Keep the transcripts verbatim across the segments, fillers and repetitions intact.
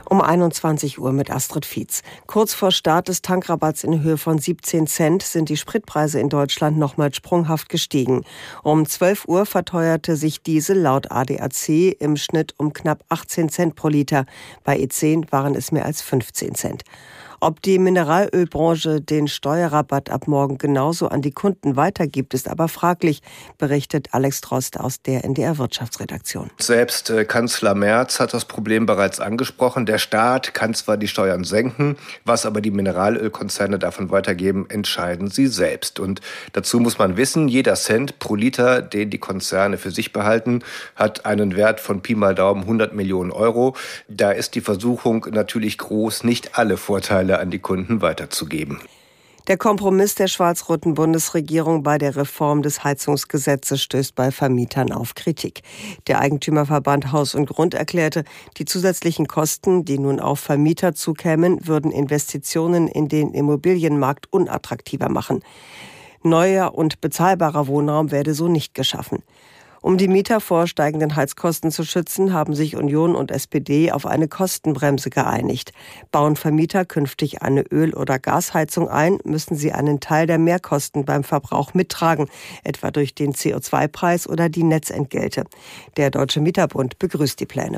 Um einundzwanzig Uhr mit Astrid Fietz. Kurz vor Start des Tankrabatts in Höhe von siebzehn Cent sind die Spritpreise in Deutschland nochmal sprunghaft gestiegen. Um zwölf Uhr verteuerte sich Diesel laut A D A C im Schnitt um knapp achtzehn Cent pro Liter. Bei E zehn waren es mehr als fünfzehn Cent. Ob die Mineralölbranche den Steuerrabatt ab morgen genauso an die Kunden weitergibt, ist aber fraglich, berichtet Alex Drost aus der N D R-Wirtschaftsredaktion. Selbst äh, Kanzler Merz hat das Problem bereits angesprochen. Der Staat kann zwar die Steuern senken, was aber die Mineralölkonzerne davon weitergeben, entscheiden sie selbst. Und dazu muss man wissen, jeder Cent pro Liter, den die Konzerne für sich behalten, hat einen Wert von Pi mal Daumen hundert Millionen Euro. Da ist die Versuchung natürlich groß, nicht alle Vorteile an die Kunden weiterzugeben. Der Kompromiss der schwarz-roten Bundesregierung bei der Reform des Heizungsgesetzes stößt bei Vermietern auf Kritik. Der Eigentümerverband Haus und Grund erklärte, die zusätzlichen Kosten, die nun auf Vermieter zukämen, würden Investitionen in den Immobilienmarkt unattraktiver machen. Neuer und bezahlbarer Wohnraum werde so nicht geschaffen. Um die Mieter vor steigenden Heizkosten zu schützen, haben sich Union und S P D auf eine Kostenbremse geeinigt. Bauen Vermieter künftig eine Öl- oder Gasheizung ein, müssen sie einen Teil der Mehrkosten beim Verbrauch mittragen, etwa durch den C O zwei Preis oder die Netzentgelte. Der Deutsche Mieterbund begrüßt die Pläne.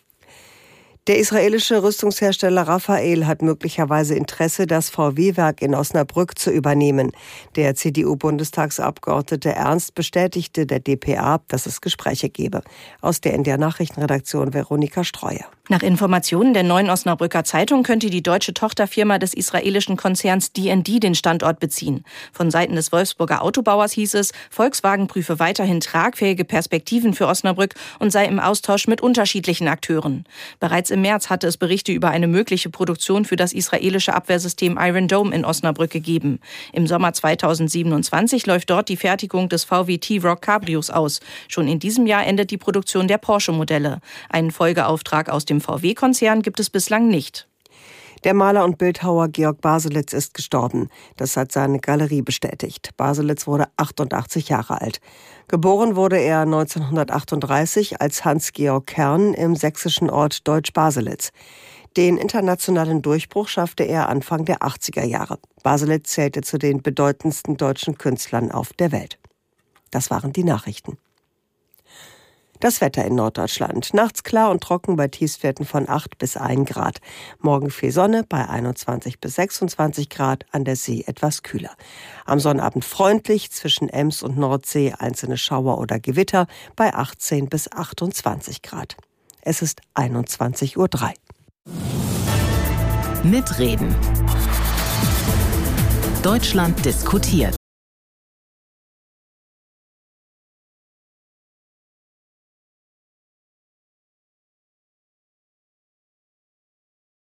Der israelische Rüstungshersteller Rafael hat möglicherweise Interesse, das V W-Werk in Osnabrück zu übernehmen. Der C D U-Bundestagsabgeordnete Ernst bestätigte der D P A, dass es Gespräche gebe. Aus der N D R-Nachrichtenredaktion Veronika Streuer. Nach Informationen der Neuen Osnabrücker Zeitung könnte die deutsche Tochterfirma des israelischen Konzerns D and D den Standort beziehen. Von Seiten des Wolfsburger Autobauers hieß es, Volkswagen prüfe weiterhin tragfähige Perspektiven für Osnabrück und sei im Austausch mit unterschiedlichen Akteuren. Bereits im März hatte es Berichte über eine mögliche Produktion für das israelische Abwehrsystem Iron Dome in Osnabrück gegeben. Im Sommer zweitausendsiebenundzwanzig läuft dort die Fertigung des V W T-Roc Cabrios aus. Schon in diesem Jahr endet die Produktion der Porsche-Modelle. Einen Folgeauftrag aus dem V W-Konzern gibt es bislang nicht. Der Maler und Bildhauer Georg Baselitz ist gestorben. Das hat seine Galerie bestätigt. Baselitz wurde achtundachtzig Jahre alt. Geboren wurde er neunzehnhundertachtunddreißig als Hans-Georg Kern im sächsischen Ort Deutsch-Baselitz. Den internationalen Durchbruch schaffte er Anfang der achtziger Jahre. Baselitz zählte zu den bedeutendsten deutschen Künstlern auf der Welt. Das waren die Nachrichten. Das Wetter in Norddeutschland. Nachts klar und trocken bei Tiefstwerten von acht bis ein Grad. Morgen viel Sonne bei einundzwanzig bis sechsundzwanzig Grad, an der See etwas kühler. Am Sonnabend freundlich, zwischen Ems und Nordsee einzelne Schauer oder Gewitter bei achtzehn bis achtundzwanzig Grad. Es ist einundzwanzig Uhr drei. Mitreden. Deutschland diskutiert.